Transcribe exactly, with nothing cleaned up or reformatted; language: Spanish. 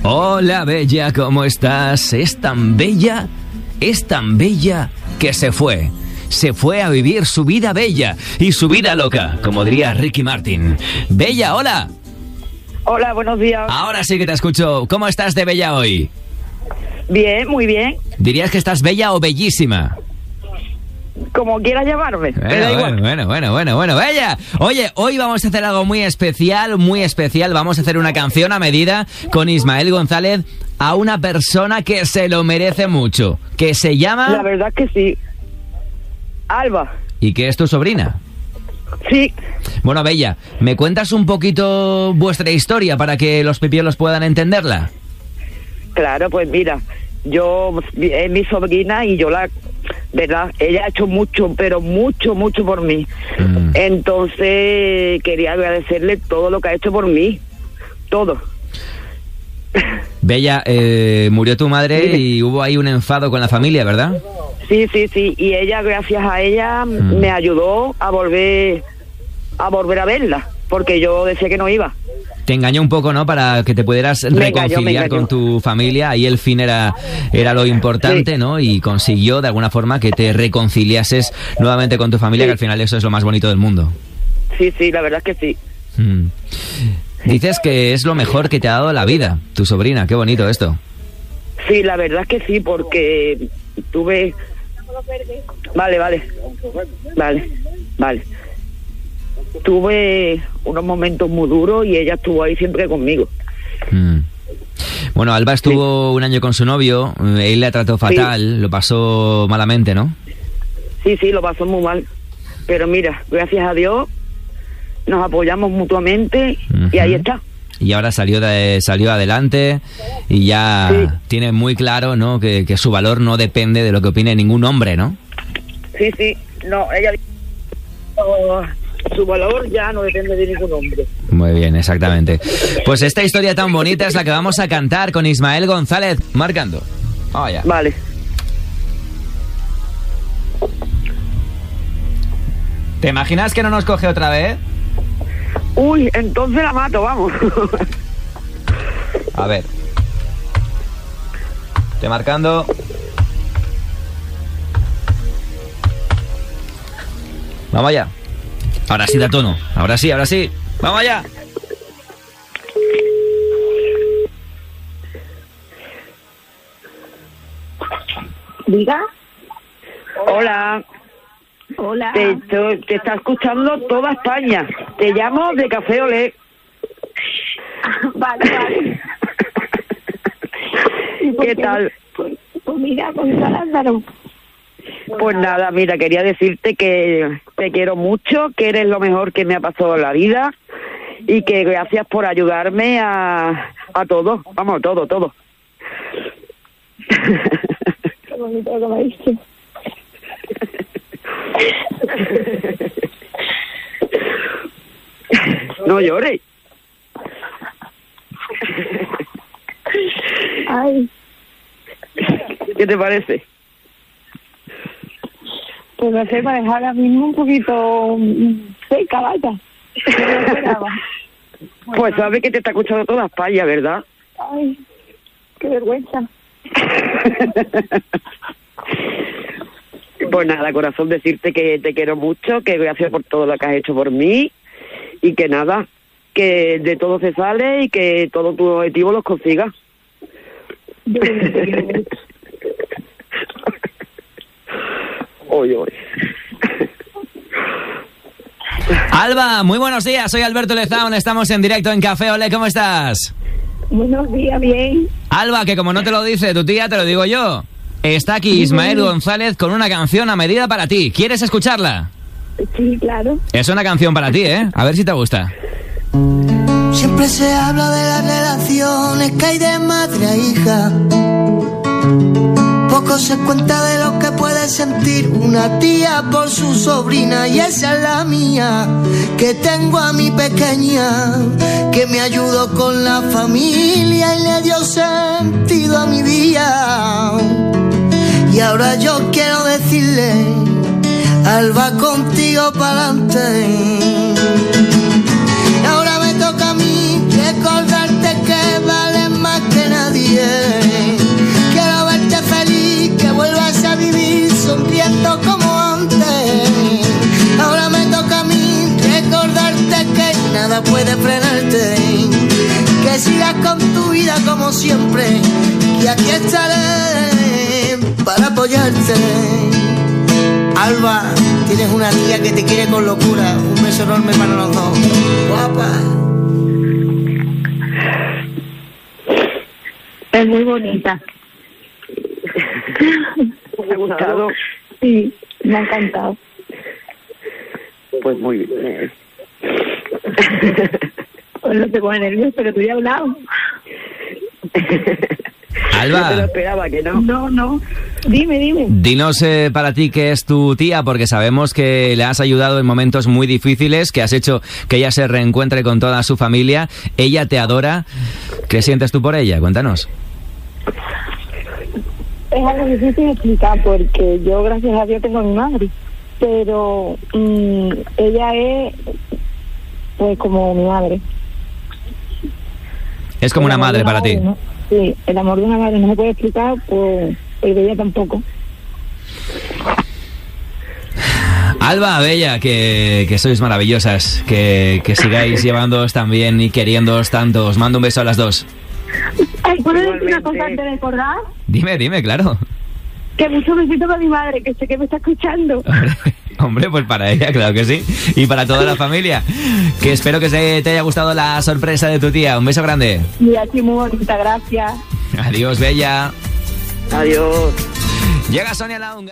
Hola, Bella, ¿cómo estás? Es tan bella, es tan bella que se fue. Se fue a vivir su vida bella y su vida loca, como diría Ricky Martin. Bella, hola. Hola, buenos días. Ahora sí que te escucho. ¿Cómo estás de bella hoy? Bien, muy bien. ¿Dirías que estás bella o bellísima? Como quieras llamarme. Bueno, me da igual. bueno, bueno, bueno, bueno, bella. Oye, hoy vamos a hacer algo muy especial, muy especial. Vamos a hacer una canción a medida con Ismael González a una persona que se lo merece mucho, que se llama... La verdad que sí. Alba. ¿Y que es tu sobrina? Sí. Bueno, Bella, ¿me cuentas un poquito vuestra historia para que los pipiolos puedan entenderla? Claro, pues mira, yo es mi sobrina y yo la... ¿Verdad? Ella ha hecho mucho, pero mucho, mucho por mí. Mm. Entonces quería agradecerle todo lo que ha hecho por mí. Todo. Bella, eh, murió tu madre y hubo ahí un enfado con la familia, ¿verdad? Sí, sí, sí. Y ella, gracias a ella, mm. me ayudó a volver a volver a verla, porque yo decía que no iba. Te engañó un poco, ¿no? Para que te pudieras me reconciliar engañó, engañó. con tu familia. Ahí el fin era, era lo importante, sí. ¿no? Y consiguió, de alguna forma, que te reconciliases nuevamente con tu familia, sí. que al final eso es lo más bonito del mundo. Sí, sí, la verdad es que sí. Mm. Dices que es lo mejor que te ha dado la vida, tu sobrina. Qué bonito esto. Sí, la verdad es que sí, porque tuve... Vale, vale. Vale, vale. Tuve unos momentos muy duros y ella estuvo ahí siempre conmigo. Mm. Bueno, Alba estuvo sí. un año con su novio, él la trató fatal, sí. lo pasó malamente, ¿no? Sí, sí, lo pasó muy mal. Pero mira, gracias a Dios nos apoyamos mutuamente uh-huh. y ahí está. Y ahora salió de, salió adelante y ya sí. tiene muy claro, ¿no? Que, que su valor no depende de lo que opine ningún hombre, ¿no? Sí, sí, no, ella... Oh, su valor ya no depende de ningún hombre. Muy bien, exactamente. Pues esta historia tan bonita es la que vamos a cantar con Ismael González, marcando. Oh, ya. Vale. ¿Te imaginas que no nos coge otra vez? Uy, entonces la mato, vamos. A ver. Estoy marcando. Vamos allá. Ahora sí da tono. Ahora sí, ahora sí. ¡Vamos allá! ¿Diga? Hola. Hola. Te, te, te está escuchando toda España. Te llamo de Café Olé. Vale, vale. ¿Qué, ¿Qué qué? tal? Pues, pues mira, con Lázaro. Pues nada, mira, quería decirte que te quiero mucho, que eres lo mejor que me ha pasado en la vida y que gracias por ayudarme a, a todo, vamos, todo, todo. Qué bonito lo que me dices. No llores. Ay. ¿Qué te parece? Pues no sé, para dejar ahora mismo un poquito seca, vaya. Pues sabes que te está escuchando toda España, ¿verdad? Ay, qué vergüenza. Pues nada, corazón, decirte que te quiero mucho, que gracias por todo lo que has hecho por mí y que nada, que de todo se sale y que todos tus objetivos los consigas. Yo te quiero mucho. Oye, oye. Alba, muy buenos días, soy Alberto Lezaun, estamos en directo en Café Olé, ¿cómo estás? Buenos días, bien. Alba, que como no te lo dice tu tía, te lo digo yo. Está aquí Ismael González con una canción a medida para ti. ¿Quieres escucharla? Sí, claro. Es una canción para ti, ¿eh? A ver si te gusta. Siempre se habla de las relaciones que hay de madre a hija. Poco se cuenta de lo que puede sentir una tía por su sobrina, y esa es la mía, que tengo a mi pequeña, que me ayudó con la familia y le dio sentido a mi día. Y ahora yo quiero decirle, Alba, contigo pa'lante. Ahora me toca a mí recordarte que vales más que nada. con tu vida como siempre, y aquí estaré para apoyarte. Alba, tienes una tía que te quiere con locura. Un beso enorme para los dos. Guapa. Es muy bonita. ¿Te ha gustado? Sí, me ha encantado. Pues muy bien. Pues no te pones nervioso, pero tú ya has hablado. Alba. No te lo esperaba, que no. No, no. Dime, dime. Dinos eh, para ti qué es tu tía, porque sabemos que le has ayudado en momentos muy difíciles, que has hecho que ella se reencuentre con toda su familia. Ella te adora. ¿Qué sientes tú por ella? Cuéntanos. Es algo difícil de explicar porque yo, gracias a Dios, tengo a mi madre. Pero mmm, ella es, pues, como mi madre. Es como El una madre amor de para ti. madre, ¿no? Sí, el amor de una madre no se puede explicar, pues el de ella tampoco. Alba, Bella, que, que sois maravillosas, que, que sigáis llevándoos tan bien y queriéndoos tanto. Os mando un beso a las dos. Ay, ¿puedo decir una Igualmente. cosa antes de recordar? Dime, dime, claro. Que muchos besitos para mi madre, que sé que me está escuchando. Hombre, hombre, pues para ella, claro que sí. Y para toda la familia. Que espero que se te haya gustado la sorpresa de tu tía. Un beso grande. Mira, sí, muy bonita, gracias. Adiós, Bella. Adiós. Llega Sonia Launga.